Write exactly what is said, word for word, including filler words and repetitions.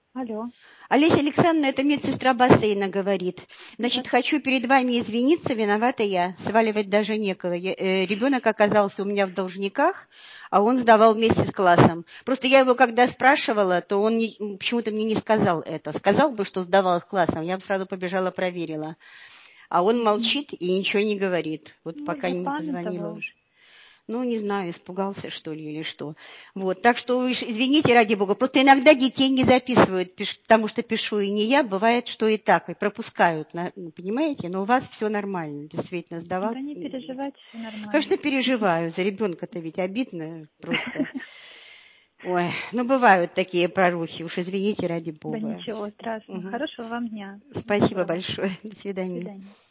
Алло. Олеся Александровна, это медсестра бассейна говорит. Значит, Да. хочу перед вами извиниться, виновата я. Сваливать даже некого. Я, э, ребенок оказался у меня в должниках, а он сдавал вместе с классом. Просто я его когда спрашивала, то он не, почему-то мне не сказал это. Сказал бы, что сдавал с классом, я бы сразу побежала, проверила. А он молчит и ничего не говорит. Вот Может, пока не позвонила запамятовал. уже. Ну, не знаю, испугался, что ли, или что. Вот, так что вы ж извините, ради бога, просто иногда детей не записывают, пиш- потому что пишу и не я, бывает, что и так, и пропускают, на- понимаете? Но у вас все нормально, действительно, сдавал. Да не переживайте, все нормально. Конечно, переживаю, за ребенка-то ведь обидно просто. Ой, ну бывают такие прорухи, уж извините, ради Да бога. ничего страшного. Мгм. Хорошего вам дня. Всего Спасибо доброго. большое, до До свидания. свидания.